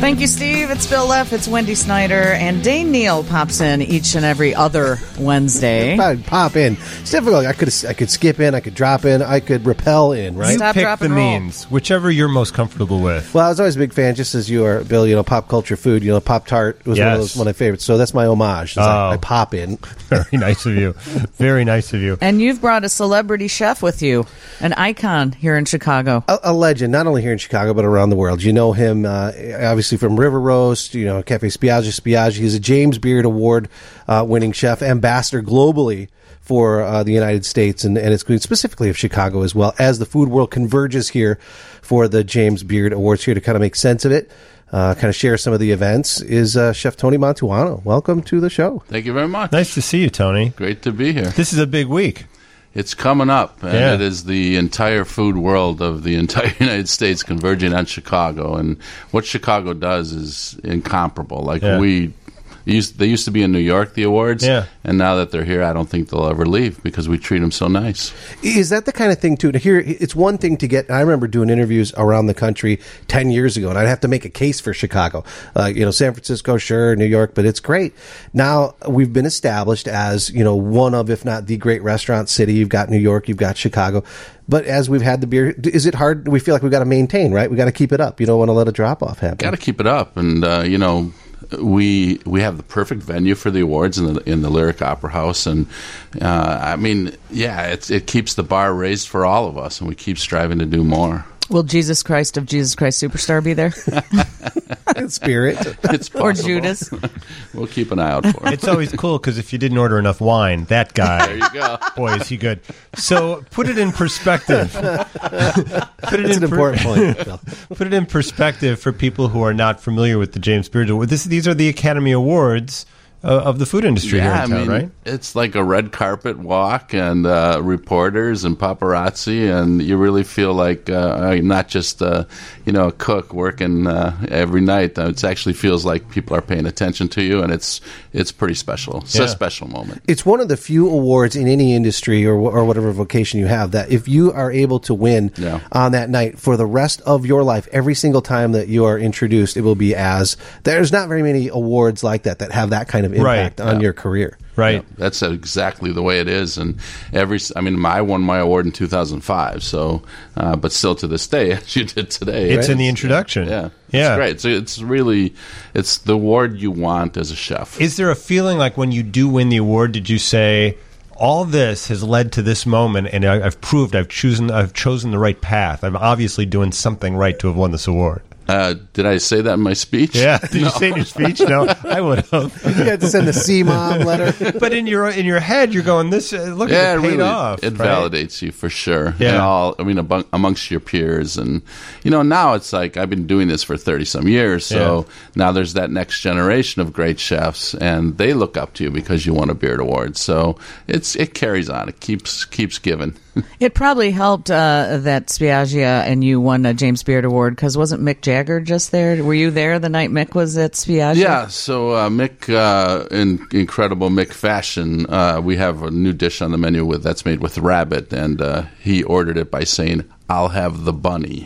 Thank you, Steve. It's Bill Leff. It's Wendy Snyder. And Dane Neal pops in each and every other Wednesday. I'd pop in. It's difficult. I could skip in. I could drop in. I could rappel in, right? Stop, Pick drop, the and roll. means, whichever you're most comfortable with. Well, I was always a big fan, just as you are, Bill, pop culture food. Pop-Tart was one of my favorites. So that's my homage. I pop in. Very nice of you. Very nice of you. And you've brought a celebrity chef with you, an icon here in Chicago. A legend, not only here in Chicago, but around the world. You know him, obviously, from River Roast, Cafe Spiaggi. He's a James Beard Award winning chef, ambassador globally for the United States and its queen, specifically of Chicago as well, as the food world converges here for the James Beard Awards, here to kind of make sense of it, kind of share some of the events, is Chef Tony Mantuano. Welcome to the show. Thank you very much. Nice to see you, Tony. Great to be here. This is a big week. It's coming up, and it is the entire food world of the entire United States converging on Chicago. And what Chicago does is incomparable. They used to be in New York, the awards, and now that they're here, I don't think they'll ever leave because we treat them so nice. Is that the kind of thing, too, to hear? It's one thing to get, I remember doing interviews around the country 10 years ago, and I'd have to make a case for Chicago. San Francisco, sure, New York, but it's great. Now, we've been established as, one of, if not the great restaurant city. You've got New York, you've got Chicago. But as we've had the beer, is it hard? We feel like we've got to maintain, right? We've got to keep it up. You don't want to let a drop-off happen. Got to keep it up, and, we have the perfect venue for the awards in the Lyric Opera House, and it keeps the bar raised for all of us, and we keep striving to do more. Will Jesus Christ of Jesus Christ Superstar be there? Spirit. It's possible. Or Judas. We'll keep an eye out for it. It's always cool because if you didn't order enough wine, that guy, there you go. Boy, is he good. So put it in perspective. That's an important point, Phil. Put it in perspective for people who are not familiar with the James Beard Awards. These are the Academy Awards of the food industry here in town, right? It's like a red carpet walk and reporters and paparazzi, and you really feel like not just a cook working every night. It actually feels like people are paying attention to you, and it's pretty special. It's a special moment. It's one of the few awards in any industry or whatever vocation you have that if you are able to win on that night for the rest of your life, every single time that you are introduced, it will be there's not very many awards like that have that kind of impact on your career. Right. Yeah, that's exactly the way it is. And I won my award in 2005, so, but still to this day, as you did today. It's in the introduction. Yeah. It's great. So it's the award you want as a chef. Is there a feeling like when you do win the award, did you say, all this has led to this moment, and I've proved I've chosen the right path. I'm obviously doing something right to have won this award. Did I say that in my speech? Yeah. Did you say in your speech? No, I would have. You had to send a C-Mom letter. But in your head, you're going, "This look, it paid really, off." It right? validates you for sure. Yeah. And amongst your peers, and now it's like I've been doing this for 30-some years. So now there's that next generation of great chefs, and they look up to you because you won a Beard Award. So it carries on. It keeps giving. It probably helped that Spiaggia and you won a James Beard Award, because wasn't Mick Jagger just there? Were you there the night Mick was at Spiaggia? Yeah, so Mick, in incredible Mick fashion, we have a new dish on the menu that's made with rabbit, and he ordered it by saying, "I'll have the bunny."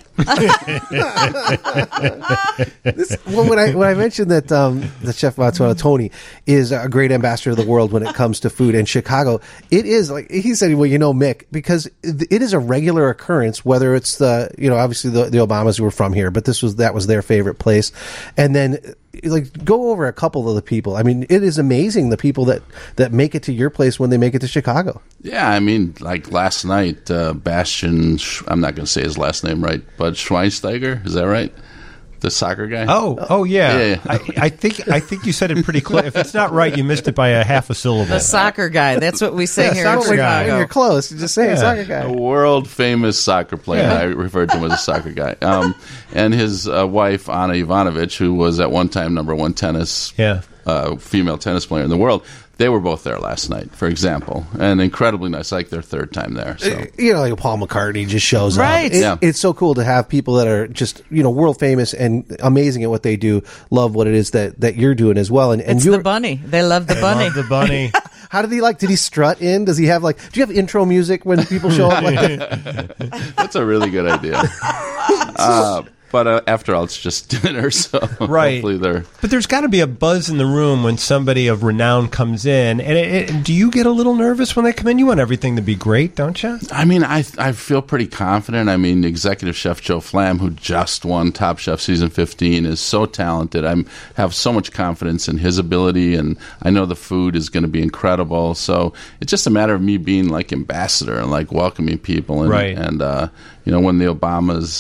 When I mentioned that Chef Mantuano, Tony, is a great ambassador of the world when it comes to food in Chicago, it is, like he said, Mick, because it is a regular occurrence, whether it's obviously the Obamas who were from here, but that was their favorite place. And then go over a couple of the people. I mean, it is amazing the people that make it to your place when they make it to Chicago. Yeah, like last night, Bastian, I'm not going to say his last name right, but Schweinsteiger, is that right? The soccer guy? Oh yeah. I think you said it pretty close. If it's not right, you missed it by a half a syllable. The soccer guy. That's what we say here in Chicago. When you're close, you just say soccer guy. A world-famous soccer player. Yeah. I referred to him as a soccer guy. And his wife, Anna Ivanovic, who was at one time number one female tennis player in the world, they were both there last night, for example, and incredibly nice, like their third time there. So. Like Paul McCartney just shows right. up. It's so cool to have people that are just, world famous and amazing at what they do, love what it is that you're doing as well. And it's the bunny. They love the bunny. Love the bunny. How did he strut in? Does he have do you have intro music when people show up like that? That's a really good idea. But after all, it's just dinner, so right. hopefully they're... But there's got to be a buzz in the room when somebody of renown comes in. And do you get a little nervous when they come in? You want everything to be great, don't you? I mean, I feel pretty confident. I mean, Executive Chef Joe Flamm, who just won Top Chef Season 15, is so talented. I have so much confidence in his ability, and I know the food is going to be incredible. So it's just a matter of me being like ambassador and like welcoming people. And, right. And when the Obamas,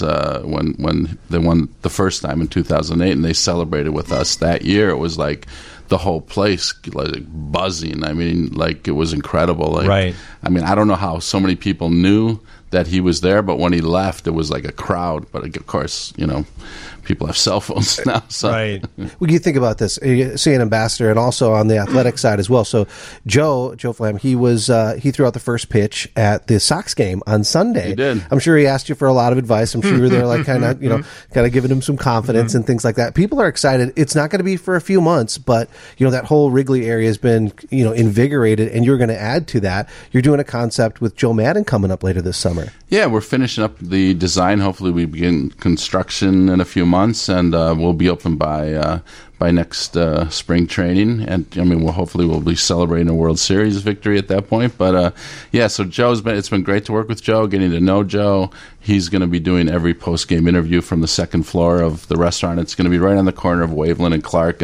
when they won the first time in 2008 and they celebrated with us that year, it was like the whole place like buzzing. I mean, like it was incredible. Like, right. I mean, I don't know how so many people knew that he was there, but when he left, it was like a crowd. But of course, people have cell phones now. So. Right. When you think about this, you see an ambassador, and also on the athletic side as well. So Joe Flamm, he threw out the first pitch at the Sox game on Sunday. He did. I'm sure he asked you for a lot of advice. I'm sure you were there, like kind of giving him some confidence and things like that. People are excited. It's not going to be for a few months, but that whole Wrigley area has been invigorated, and you're going to add to that. You're doing a concept with Joe Madden coming up later this summer. Yeah, we're finishing up the design. Hopefully, we begin construction in a few months, and we'll be open by next spring training. And I mean, we'll be celebrating a World Series victory at that point. But so it's been great to work with Joe, getting to know Joe. He's going to be doing every post game interview from the second floor of the restaurant. It's going to be right on the corner of Waveland and Clark,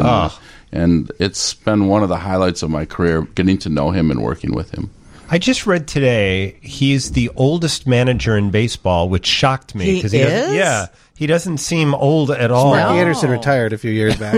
and it's been one of the highlights of my career, getting to know him and working with him. I just read today he's the oldest manager in baseball, which shocked me. He is? Yeah. He doesn't seem old at all. Mark Anderson retired a few years back.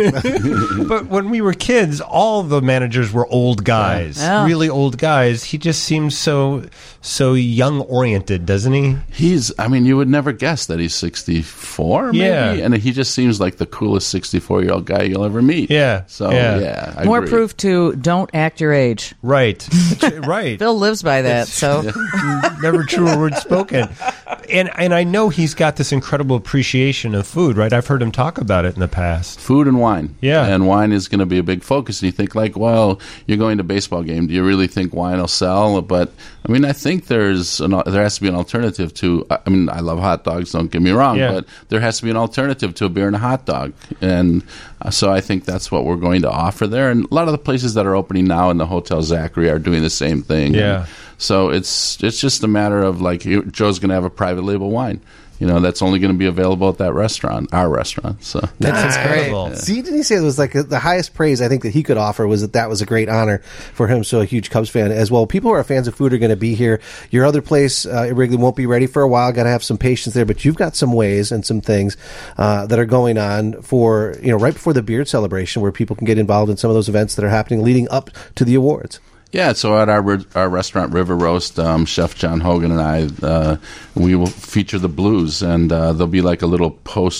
But when we were kids, all the managers were old guys, really old guys. He just seems so young-oriented, doesn't he? You would never guess that he's 64, maybe? Yeah. And he just seems like the coolest 64-year-old guy you'll ever meet. Yeah. So, I More agree. proof to don't act your age. Right. Right. Phil lives by that, so... Never truer word spoken. And I know he's got this incredible appreciation of food, right? I've heard him talk about it in the past. Food and wine. Yeah. And wine is going to be a big focus. And you think like, well, you're going to a baseball game. Do you really think wine will sell? But, I mean, I think there has to be an alternative to, I mean, I love hot dogs, don't get me wrong, but there has to be an alternative to a beer and a hot dog. And so I think that's what we're going to offer there. And a lot of the places that are opening now in the Hotel Zachary are doing the same thing. Yeah. And so it's just a matter of like, Joe's going to have a private label wine. That's only going to be available at that restaurant, our restaurant. So That's incredible. Yeah. See, didn't he say it was like the highest praise I think that he could offer was that was a great honor for him. So a huge Cubs fan as well. People who are fans of food are going to be here. Your other place, Wrigley, won't be ready for a while. Got to have some patience there, but you've got some ways and some things that are going on for right before the Beard celebration, where people can get involved in some of those events that are happening leading up to the awards. Yeah, so at our restaurant, River Roast, Chef John Hogan and I, we will feature the blues, and there'll be like a little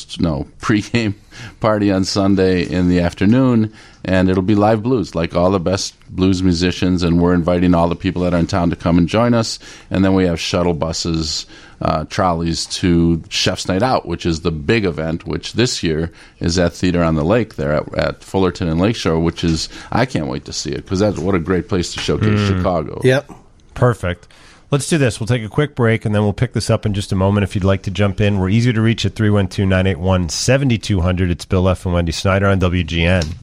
pre-game party on Sunday in the afternoon, and it'll be live blues, like all the best blues musicians, and we're inviting all the people that are in town to come and join us, and then we have shuttle buses, trolleys to Chef's Night Out, which is the big event, which this year is at Theater on the Lake there at Fullerton and Lakeshore, which is, I can't wait to see it, because what a great place to showcase Chicago. Yep. Perfect. Let's do this. We'll take a quick break, and then we'll pick this up in just a moment. If you'd like to jump in, we're easy to reach at 312-981-7200. It's Bill F. and Wendy Snyder on WGN.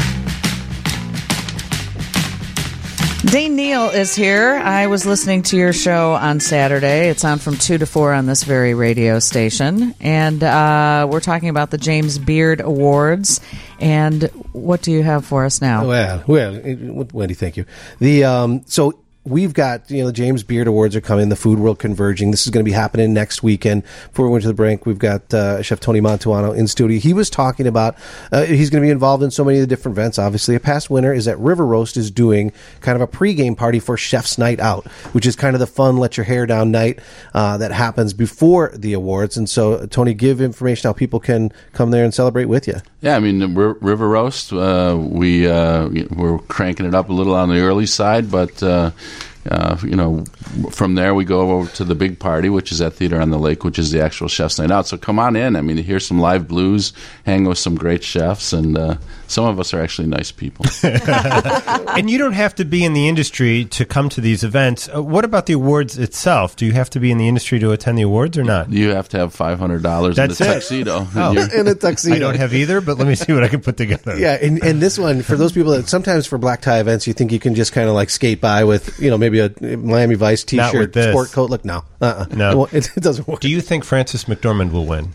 Dane Neal is here. I was listening to your show on Saturday. It's on from 2 to 4 on this very radio station. And we're talking about the James Beard Awards. And what do you have for us now? Well, Wendy, thank you. So we've got, the James Beard Awards are coming, the Food World Converging. This is going to be happening next weekend. Before we went to the break, we've got Chef Tony Mantuano in studio. He was talking about, he's going to be involved in so many of the different events. Obviously, a past winner is that River Roast is doing kind of a pregame party for Chef's Night Out, which is kind of the fun, let your hair down night that happens before the awards. And so, Tony, give information how people can come there and celebrate with you. Yeah, I mean, River Roast, we're cranking it up a little on the early side, but from there we go over to the big party, which is at Theater on the Lake, which is the actual Chef's Night Out. So come on in. I mean, hear some live blues, hang with some great chefs, and some of us are actually nice people. And you don't have to be in the industry to come to these events. What about the awards itself? Do you have to be in the industry to attend the awards or not? You have to have $500 in a tuxedo. In a tuxedo. I don't have either, but let me see what I can put together. Yeah, and this one, for those people that sometimes for black tie events, you think you can just kind of like skate by with, maybe a Miami Vice T-shirt, sport coat. Look, no. No. It doesn't work. Do you think Frances McDormand will win?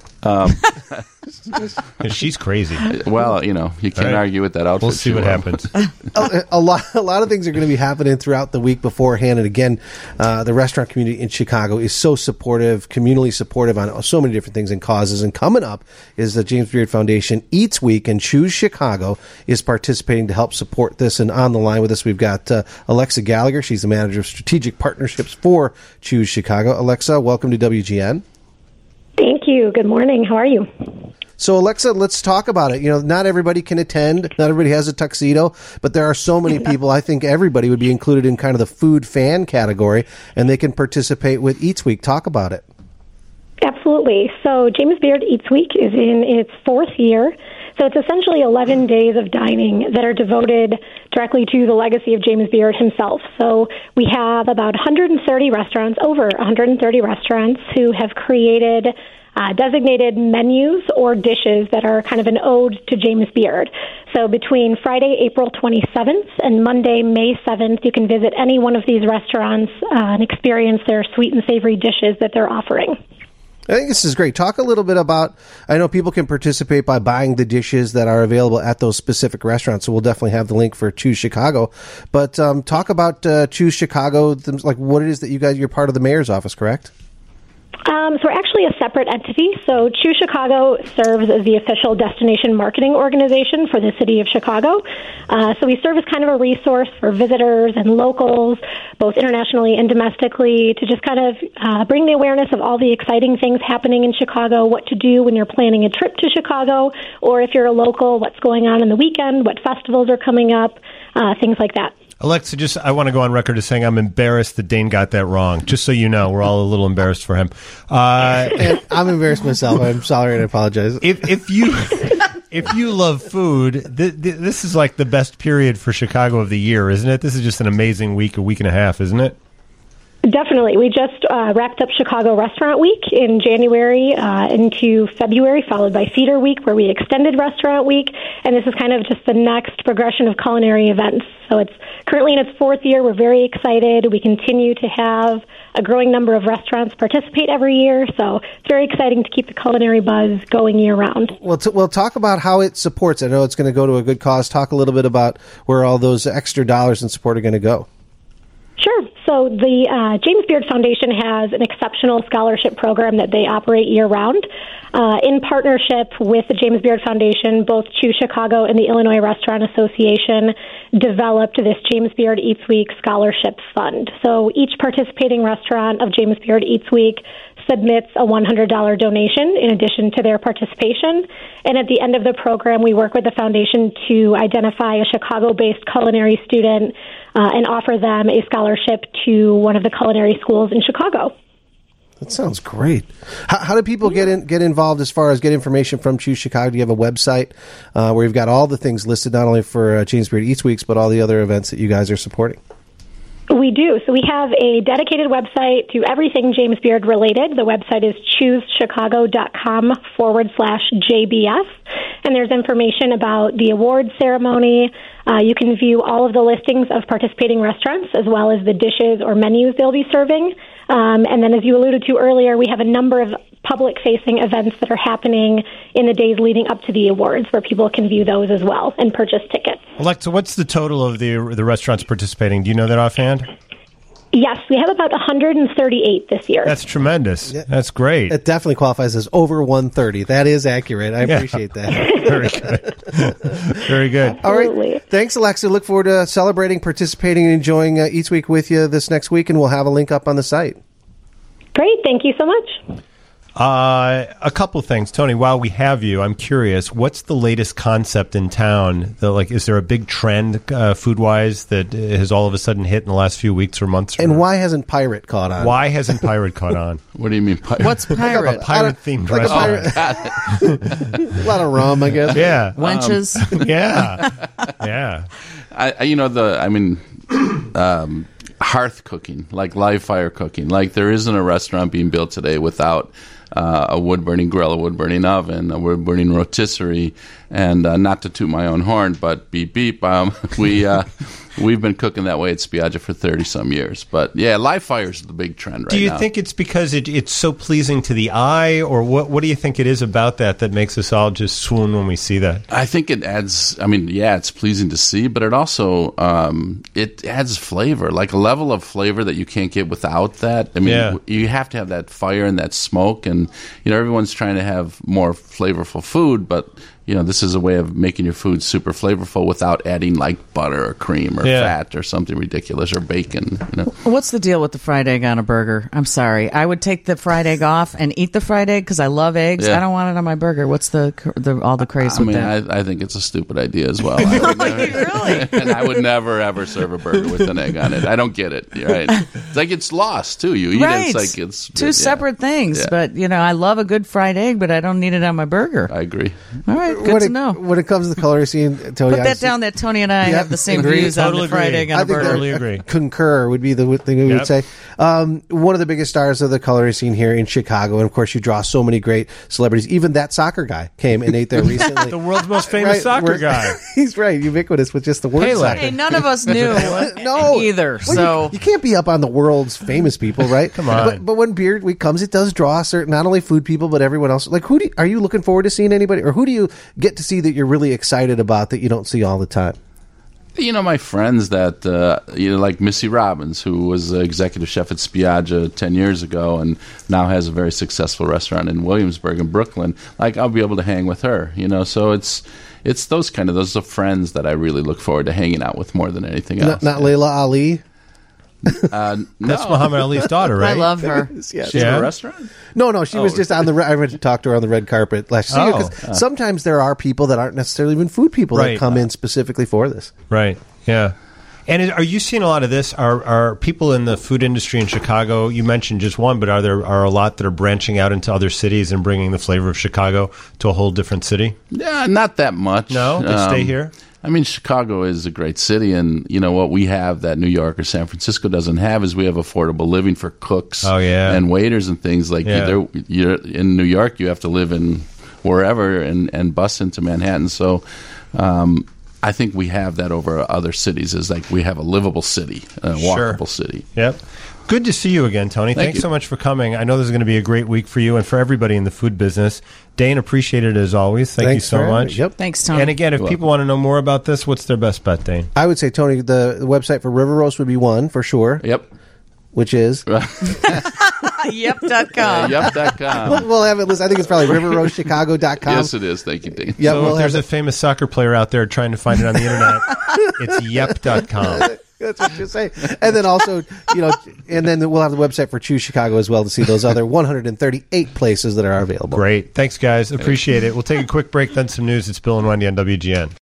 She's crazy. Well, you can't argue with that outfit. We'll see what happens. A lot of things are going to be happening throughout the week beforehand. And again, the restaurant community in Chicago is so supportive, communally supportive on so many different things and causes. And coming up is the James Beard Foundation Eats Week, and Choose Chicago is participating to help support this. And on the line with us, we've got Alexa Gallagher. She's the manager of strategic partnerships for Choose Chicago. Alexa, welcome to WGN. Thank you. Good morning. How are you? So, Alexa, let's talk about it. Not everybody can attend. Not everybody has a tuxedo, but there are so many people. I think everybody would be included in kind of the food fan category, and they can participate with Eats Week. Talk about it. Absolutely. So, James Beard Eats Week is in its fourth year. So it's essentially 11 days of dining that are devoted directly to the legacy of James Beard himself. So we have about 130 restaurants, over 130 restaurants, who have created designated menus or dishes that are kind of an ode to James Beard. So between Friday, April 27th and Monday, May 7th, you can visit any one of these restaurants and experience their sweet and savory dishes that they're offering. I think this is great. Talk a little bit about, I know people can participate by buying the dishes that are available at those specific restaurants, so we'll definitely have the link for Choose Chicago. But talk about Choose Chicago, like what it is that you're part of the mayor's office, correct? So we're actually a separate entity. So Choose Chicago serves as the official destination marketing organization for the city of Chicago. So we serve as kind of a resource for visitors and locals, both internationally and domestically, to just kind of bring the awareness of all the exciting things happening in Chicago, what to do when you're planning a trip to Chicago, or if you're a local, what's going on the weekend, what festivals are coming up, things like that. Alexa, I want to go on record as saying I'm embarrassed that Dane got that wrong. Just so you know, we're all a little embarrassed for him. And I'm embarrassed myself. I'm sorry and I apologize. If you love food, this is like the best period for Chicago of the year, isn't it? This is just an amazing week, a week and a half, isn't it? Definitely. We just wrapped up Chicago Restaurant Week in January into February, followed by Theater Week, where we extended Restaurant Week. And this is kind of just the next progression of culinary events. So it's currently in its fourth year. We're very excited. We continue to have a growing number of restaurants participate every year. So it's very exciting to keep the culinary buzz going year-round. Well, talk about how it supports. I know it's going to go to a good cause. Talk a little bit about where all those extra dollars in support are going to go. Sure. So the James Beard Foundation has an exceptional scholarship program that they operate year-round. In partnership with the James Beard Foundation, both Choose Chicago and the Illinois Restaurant Association developed this James Beard Eats Week Scholarship Fund. So each participating restaurant of James Beard Eats Week submits a $100 donation in addition to their participation. And at the end of the program, we work with the foundation to identify a Chicago-based culinary student and offer them a scholarship to one of the culinary schools in Chicago. That sounds great. How do people get involved as far as get information from Choose Chicago? Do you have a website where you've got all the things listed, not only for James Beard Eats Weeks, but all the other events that you guys are supporting? We do. So we have a dedicated website to everything James Beard related. The website is choosechicago.com/JBS. And there's information about the award ceremony. You can view all of the listings of participating restaurants as well as the dishes or menus they'll be serving. And then as you alluded to earlier, we have a number of public-facing events that are happening in the days leading up to the awards where people can view those as well and purchase tickets. Alexa, what's the total of the restaurants participating? Do you know that offhand? Yes, we have about 138 this year. That's tremendous. Yeah. That's great. It definitely qualifies as over 130. That is accurate. I appreciate that. Very good. Very good. Absolutely. All right. Thanks, Alexa. Look forward to celebrating, participating, and enjoying Eats Week with you this next week, and we'll have a link up on the site. Great. Thank you so much. A couple of things, Tony. While we have you, I'm curious. What's the latest concept in town? Is there a big trend food wise that has all of a sudden hit in the last few weeks or months? And why hasn't Pirate caught on? Why hasn't Pirate caught on? What do you mean pirate? What's Pirate? Pirate themed restaurant. A lot of rum, I guess. Yeah, Wenches. yeah. Hearth cooking, like live fire cooking. Like there isn't a restaurant being built today without a wood-burning grill, a wood-burning oven, a wood-burning rotisserie, and not to toot my own horn, but beep, beep, we've been cooking that way at Spiaggia for 30-some years. But, yeah, live fire is the big trend right now. Do you think it's because it's so pleasing to the eye, or what do you think it is about that makes us all just swoon when we see that? I think it adds, it's pleasing to see, but it also, it adds flavor, like a level of flavor that you can't get without that. You have to have that fire and that smoke, and, everyone's trying to have more flavorful food, but... this is a way of making your food super flavorful without adding like butter or cream or fat or something ridiculous or bacon. What's the deal with the fried egg on a burger? I'm sorry. I would take the fried egg off and eat the fried egg because I love eggs. Yeah. I don't want it on my burger. What's all the craze with that? I think it's a stupid idea as well. Really? And I would never, ever serve a burger with an egg on it. I don't get it. Right? It's like it's lost, too. You eat it, it's like it's... Two separate things. Yeah. But, I love a good fried egg, but I don't need it on my burger. I agree. All right. Good to know. When it comes to the culinary scene, Tony, put that down that Tony and I have the same views on the fried egg on a burger. Totally agree. Concur would be the thing we would say. One of the biggest stars of the culinary scene here in Chicago, and of course you draw so many great celebrities. Even that soccer guy came and ate there recently. The world's most famous soccer guy. He's right, ubiquitous with just the word soccer. Hey, none of us knew either. Well, so you can't be up on the world's famous people, right? Come on. But when Beard Week comes, it does draw certain, not only food people, but everyone else. Like, are you looking forward to seeing anybody? Or who do you get to see that you're really excited about that you don't see all the time? My friends that, like Missy Robbins, who was executive chef at Spiaggia 10 years ago and now has a very successful restaurant in Williamsburg and Brooklyn. Like, I'll be able to hang with her, so it's those are friends that I really look forward to hanging out with more than anything else. Not Layla Ali? That's Muhammad Ali's daughter, right? I love her. Yes. She's at a restaurant? No, she was just on I went to talk to her on the red carpet last year because sometimes there are people that aren't necessarily even food people that come in specifically for this. Right. Yeah. And are you seeing a lot of this? Are people in the food industry in Chicago? You mentioned just one, but are a lot that are branching out into other cities and bringing the flavor of Chicago to a whole different city? Yeah, not that much. No, they stay here. Chicago is a great city, and what we have that New York or San Francisco doesn't have is we have affordable living for cooks and waiters and things like you're in New York. You have to live in wherever and bus into Manhattan. So I think we have that over other cities. Is like we have a livable city, a walkable city. Yep. Good to see you again, Tony. Thanks so much for coming. I know this is going to be a great week for you and for everybody in the food business. Dane, appreciate it as always. Thanks you so much. Yep. Thanks, Tony. And again, if people want to know more about this, what's their best bet, Dane? I would say, Tony, the website for River Roast would be one for sure. Yep. Which is? Yep.com. Yep.com. We'll have it listed. I think it's probably riverroastchicago.com. Yes, it is. Thank you, Dane. Yep, so if there's a famous soccer player out there trying to find it on the internet, it's yep.com. That's what you say. And then also, and then we'll have the website for Choose Chicago as well to see those other 138 places that are available. Great. Thanks, guys. Appreciate it. We'll take a quick break, then some news. It's Bill and Wendy on WGN.